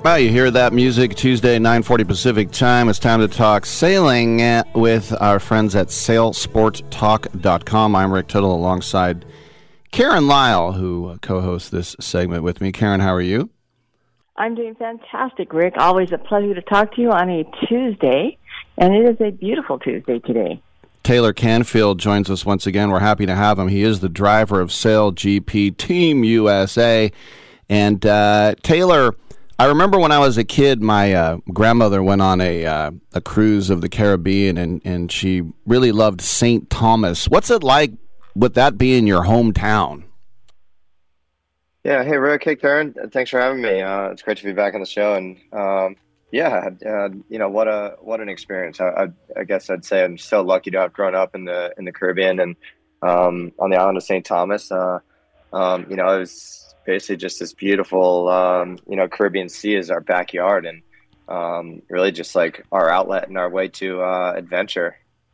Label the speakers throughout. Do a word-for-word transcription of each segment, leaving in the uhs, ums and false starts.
Speaker 1: Well, you hear that music Tuesday, nine forty Pacific time. It's time to talk sailing with our friends at sail sport talk dot com. I'm Rick Tittle alongside Karen Lyle, who co-hosts this segment with me. Karen, how are you?
Speaker 2: I'm doing fantastic, Rick. Always a pleasure to talk to you on a Tuesday, and it is a beautiful Tuesday today.
Speaker 1: Taylor Canfield joins us once again. We're happy to have him. He is the driver of Sail G P Team U S A. And uh, Taylor, I remember when I was a kid, my uh, grandmother went on a uh, a cruise of the Caribbean, and, and she really loved Saint Thomas. What's it like with that being your hometown?
Speaker 3: Yeah, hey, Rick, hey, Karen. Thanks for having me. Uh, it's great to be back on the show. And, um, yeah, uh, you know, what a what an experience. I, I, I guess I'd say I'm so lucky to have grown up in the in the Caribbean and um, on the island of Saint Thomas. Uh, um, you know, it was basically just this beautiful, um, you know, Caribbean Sea is our backyard, and um, really just like our outlet and our way to uh, adventure.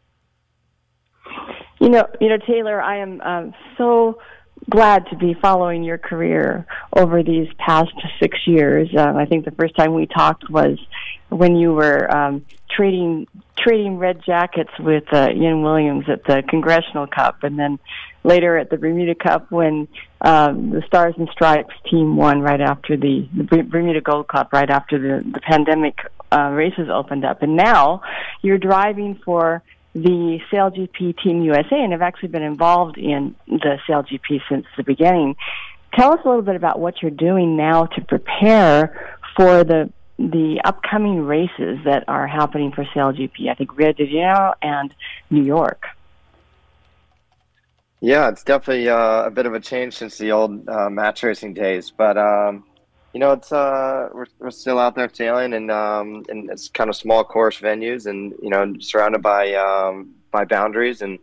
Speaker 2: You know, you know, Taylor, I am um, so glad to be following your career over these past six years. Uh, I think the first time we talked was when you were um, trading trading red jackets with uh, Ian Williams at the Congressional Cup, and then later at the Bermuda Cup when um, the Stars and Stripes team won right after the, the Bermuda Gold Cup, right after the, the pandemic uh, races opened up. And now you're driving for the Sail G P Team U S A, and have actually been involved in the Sail G P since the beginning. Tell us a little bit about what you're doing now to prepare for the the upcoming races that are happening for Sail G P. I think Rio de Janeiro and New York.
Speaker 3: Yeah, it's definitely uh, a bit of a change since the old uh, match racing days, but um, you know, it's uh, we're we're still out there sailing, and um, and it's kind of small course venues, and you know, surrounded by um, by boundaries, and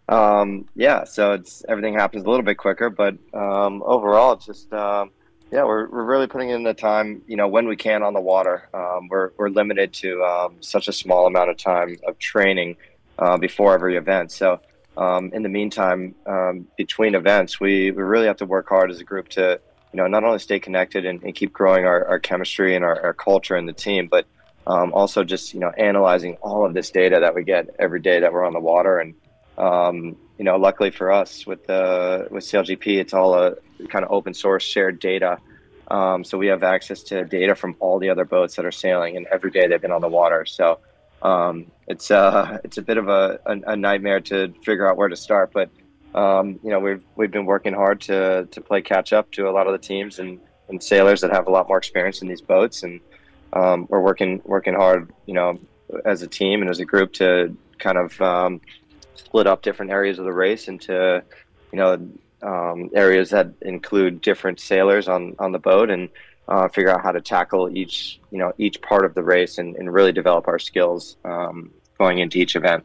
Speaker 3: um, yeah, so it's everything happens a little bit quicker, but um, overall, it's just um, yeah, we're we're really putting in the time, you know, when we can on the water. Um, we're we're limited to um, such a small amount of time of training uh, before every event, so. Um, in the meantime, um, between events, we, we really have to work hard as a group to, you know, not only stay connected and, and keep growing our, our chemistry and our, our culture in the team, but um, also just, you know, analyzing all of this data that we get every day that we're on the water. And, um, you know, luckily for us with the, with Sail G P, it's all a kind of open source shared data. Um, so we have access to data from all the other boats that are sailing, and every day they've been on the water. So um, it's uh, it's a bit of a, a, a nightmare to figure out where to start. But, um, you know, we've we've been working hard to to play catch up to a lot of the teams and, and sailors that have a lot more experience in these boats. And um, we're working working hard, you know, as a team and as a group to kind of um, split up different areas of the race into, you know, um, areas that include different sailors on, on the boat, and uh, figure out how to tackle each, you know, each part of the race, and, and really develop our skills um, going into each event.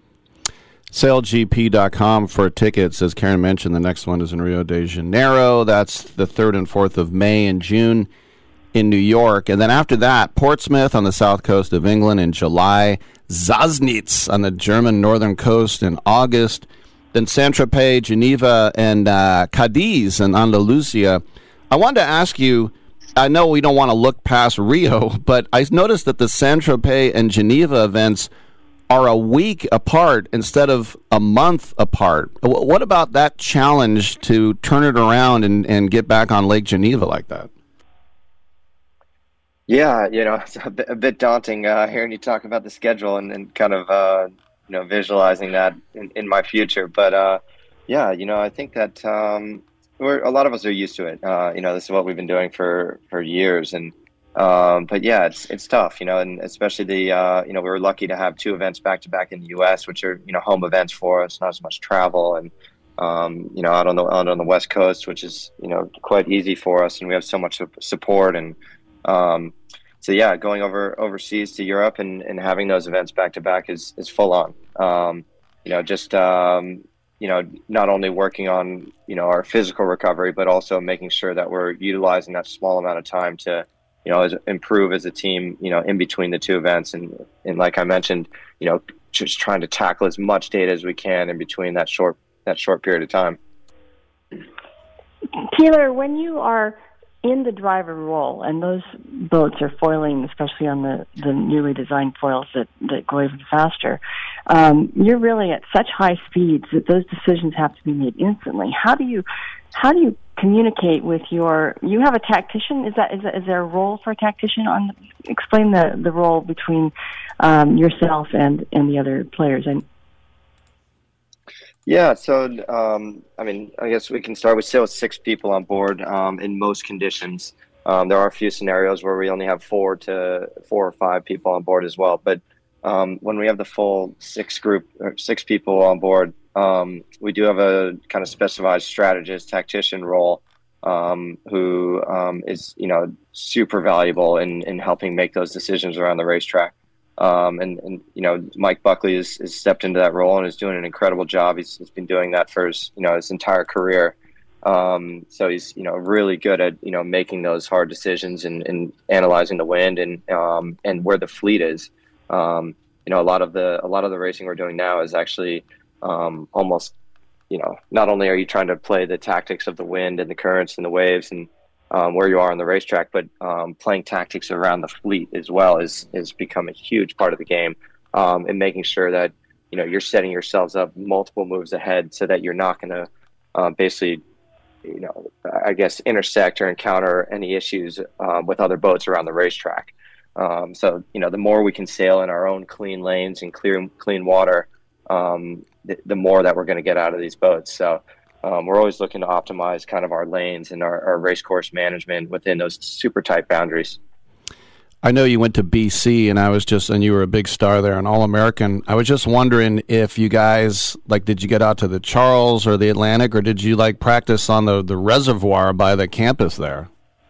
Speaker 1: sail G P dot com for tickets. As Karen mentioned, the next one is in Rio de Janeiro. That's the third and fourth of May and June in New York. And then after that, Portsmouth on the south coast of England in July, Sassnitz on the German northern coast in August, then Saint-Tropez, Geneva, and uh, Cadiz in Andalusia. I wanted to ask you, I know we don't want to look past Rio, but I noticed that the Saint-Tropez and Geneva events are a week apart instead of a month apart. What about that challenge to turn it around and, and get back on Lake Geneva like that?
Speaker 3: Yeah, you know, it's a bit, a bit daunting uh, hearing you talk about the schedule and, and kind of, uh, you know, visualizing that in, in my future. But, uh, yeah, you know, I think that um, we're, a lot of us are used to it. Uh, you know, this is what we've been doing for, for years. And um, but, yeah, it's it's tough, you know, and especially the, uh, you know, we were lucky to have two events back-to-back in the U S, which are, you know, home events for us, not as much travel. And, um, you know, out on the out on the West Coast, which is, you know, quite easy for us. And we have so much support. And um, so, yeah, going over overseas to Europe and, and having those events back-to-back is, is full on. Um, you know, just, um, you know, not only working on, you know, our physical recovery, but also making sure that we're utilizing that small amount of time to, you know, as, improve as a team, you know, in between the two events. And, and like I mentioned, you know, just trying to tackle as much data as we can in between that short, that short period of time.
Speaker 2: Taylor, when you are in the driver role, and those boats are foiling, especially on the, the newly designed foils that, that go even faster, um, you're really at such high speeds that those decisions have to be made instantly. How do you how do you communicate with your? You have a tactician. Is that is, that, is there a role for a tactician? On explain the, the role between um, yourself and, and the other players. And
Speaker 3: Yeah, so um, I mean, I guess we can start with still six people on board um, in most conditions. Um, there are a few scenarios where we only have four to four or five people on board as well. But um, when we have the full six group or six people on board, um, we do have a kind of specialized strategist, tactician role um, who um, is you know super valuable in in helping make those decisions around the racetrack. Um, and, and, you know, Mike Buckley has, has stepped into that role and is doing an incredible job. He's, he's been doing that for his, you know, his entire career. Um, so he's, you know, really good at, you know, making those hard decisions and, and analyzing the wind and, um, and where the fleet is. Um, you know, a lot of the, a lot of the racing we're doing now is actually, um, almost, you know, not only are you trying to play the tactics of the wind and the currents and the waves and, Um, where you are on the racetrack, but um, playing tactics around the fleet as well is is become a huge part of the game, um, and making sure that you know you're setting yourselves up multiple moves ahead so that you're not going to uh, basically, you know, I guess intersect or encounter any issues um, with other boats around the racetrack. Um, so you know, the more we can sail in our own clean lanes and clear clean water, um, the, the more that we're going to get out of these boats. So. Um, we're always looking to optimize kind of our lanes and our, our race course management within those super tight boundaries.
Speaker 1: I know you went to B C, and I was just, and you were a big star there, an All-American. I was just wondering if you guys, like, did you get out to the Charles or the Atlantic, or did you, like, practice on the, the reservoir by the campus there?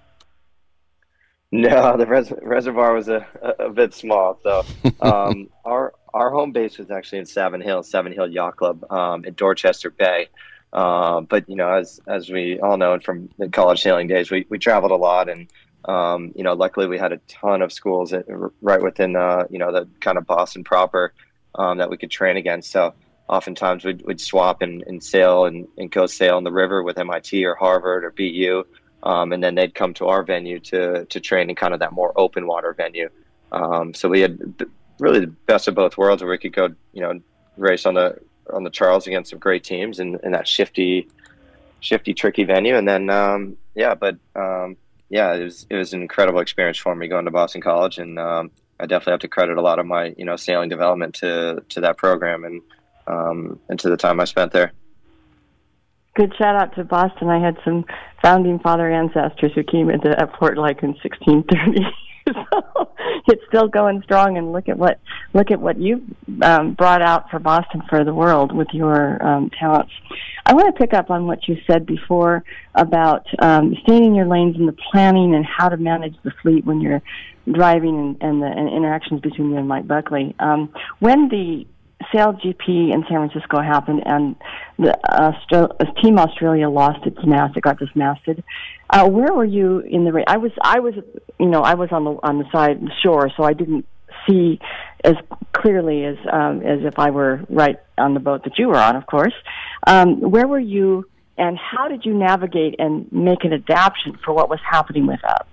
Speaker 3: No, the res- reservoir was a, a, a bit small. So um, our our home base was actually in Savin Hill, Savin Hill Yacht Club um, in Dorchester Bay. Uh, but, you know, as as we all know from the college sailing days, we, we traveled a lot. And, um, you know, luckily we had a ton of schools at, right within, uh, you know, the kind of Boston proper um, that we could train against. So oftentimes we'd, we'd swap and, and sail and, and go sail in the river with M I T or Harvard or B U. Um, and then they'd come to our venue to to train in kind of that more open water venue. Um, so we had really the best of both worlds where we could go, you know, race on the on the Charles against some great teams in, in that shifty, shifty, tricky venue. And then, um, yeah, but, um, yeah, it was, it was an incredible experience for me going to Boston College. And, um, I definitely have to credit a lot of my, you know, sailing development to, to that program and, um, and to the time I spent there.
Speaker 2: Good shout out to Boston. I had some founding father ancestors who came into that port like in sixteen thirty. So it's still going strong, and look at what look at what you um, brought out for Boston for the world with your um, talents. I want to pick up on what you said before about um, staying in your lanes and the planning and how to manage the fleet when you're driving and, and the and interactions between you and Mike Buckley. Um, when the Sail G P in San Francisco happened, and the Austra- Team Australia lost its mast. It got dismasted. Uh, where were you in the race? I was, I was, you know, I was on the on the side, the shore, so I didn't see as clearly as um, as if I were right on the boat that you were on, of course. Um, where were you, and how did you navigate and make an adaptation for what was happening with us?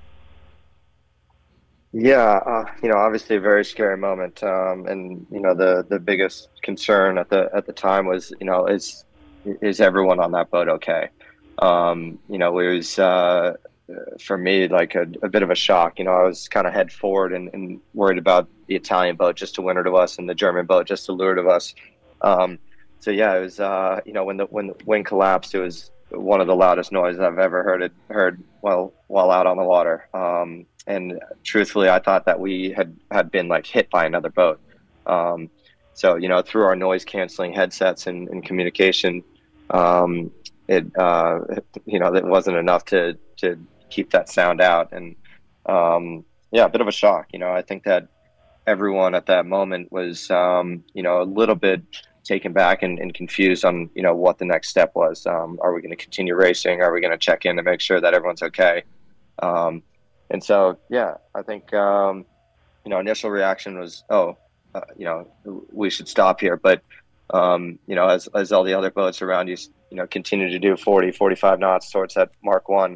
Speaker 3: Yeah, uh, you know, obviously a very scary moment, um, and you know the, the biggest concern at the at the time was, you know, is is everyone on that boat okay? Um, you know, it was uh, for me like a, a bit of a shock. You know, I was kind of head forward and, and worried about the Italian boat just to win her to us and the German boat just to lure to us. Um, so yeah, it was uh, you know when the when the wind collapsed, it was one of the loudest noises I've ever heard it heard while while out on the water. Um, And truthfully, I thought that we had, had been like hit by another boat. Um, so, you know, through our noise canceling headsets and, and communication, um, it, uh, you know, it wasn't enough to, to keep that sound out. And, um, yeah, a bit of a shock. You know, I think that everyone at that moment was, um, you know, a little bit taken back and, and confused on, you know, what the next step was. Um, are we going to continue racing? Are we going to check in to make sure that everyone's okay? Um, And so, yeah, I think, um, you know, initial reaction was, oh, uh, you know, we should stop here. But, um, you know, as as all the other boats around you, you know, continue to do forty, forty-five knots towards that Mark One,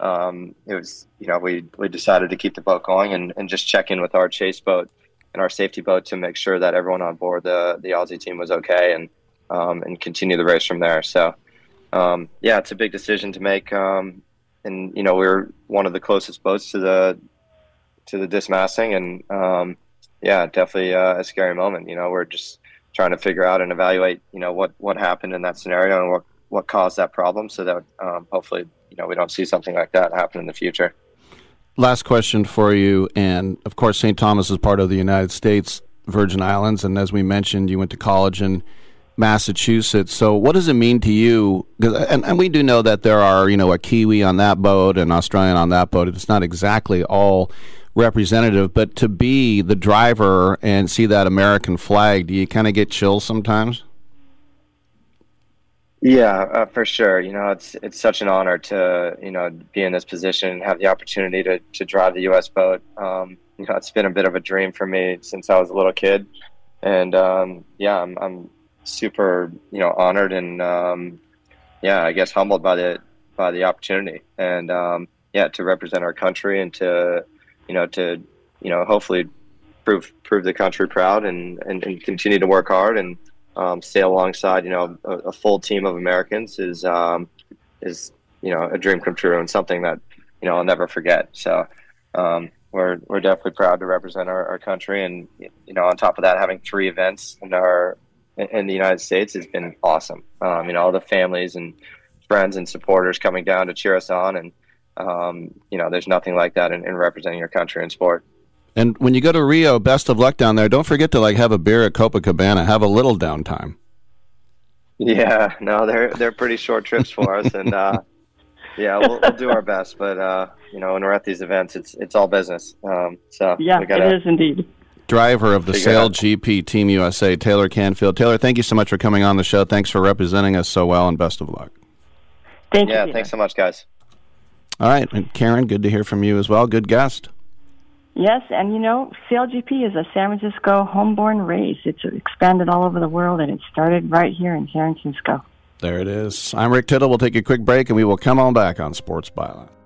Speaker 3: um, it was, you know, we, we decided to keep the boat going and, and just check in with our chase boat and our safety boat to make sure that everyone on board the, the Aussie team was okay, and, um, and continue the race from there. So, um, yeah, it's a big decision to make. Um, and, you know, we we're one of the closest boats to the, to the dismasting, and, um, yeah, definitely uh, a scary moment. You know, we're just trying to figure out and evaluate, you know, what, what happened in that scenario and what, what caused that problem, so that um, hopefully, you know, we don't see something like that happen in the future.
Speaker 1: Last question for you, and of course, Saint Thomas is part of the United States Virgin Islands, and as we mentioned, you went to college in Massachusetts. So what does it mean to you? And, and we do know that there are, you know, a Kiwi on that boat, an Australian on that boat. It's not exactly all representative, but to be the driver and see that American flag, do you kind of get chills sometimes?
Speaker 3: Yeah, uh, for sure. You know, it's it's such an honor to, you know, be in this position and have the opportunity to, to drive the U S boat. Um, you know, it's been a bit of a dream for me since I was a little kid. And, um, yeah, I'm, I'm super, you know, honored and, um, yeah, I guess humbled by the, by the opportunity. And, um, yeah, to represent our country and to, you know, to, you know, hopefully prove, prove the country proud and, and, and continue to work hard and, Um, stay alongside, you know, a, a full team of Americans is, um, is, you know, a dream come true and something that, you know, I'll never forget. So, um, we're, we're definitely proud to represent our, our country. And, you know, on top of that, having three events in our, in the United States has been awesome. Um, you know, all the families and friends and supporters coming down to cheer us on. And, um, you know, there's nothing like that in, in representing your country in sport.
Speaker 1: And when you go to Rio, best of luck down there. Don't forget to like have a beer at Copacabana. Have a little downtime.
Speaker 3: Yeah, no, they're they're pretty short trips for us, and uh, yeah, we'll, we'll do our best. But uh, you know, when we're at these events, it's it's all business. Um, so
Speaker 2: yeah,
Speaker 3: we gotta,
Speaker 2: it is indeed.
Speaker 1: Driver of the Sail G P Team U S A, Taylor Canfield. Taylor, thank you so much for coming on the show. Thanks for representing us so well, and best of luck.
Speaker 2: Thank
Speaker 3: yeah,
Speaker 2: you. Yeah,
Speaker 3: thanks so much, guys.
Speaker 1: All right, and Karen, good to hear from you as well. Good guest.
Speaker 2: Yes, and you know, Sail G P is a San Francisco homeborn race. It's expanded all over the world, and it started right here in San Francisco.
Speaker 1: There it is. I'm Rick Tittle. We'll take a quick break, and we will come on back on Sports Byline.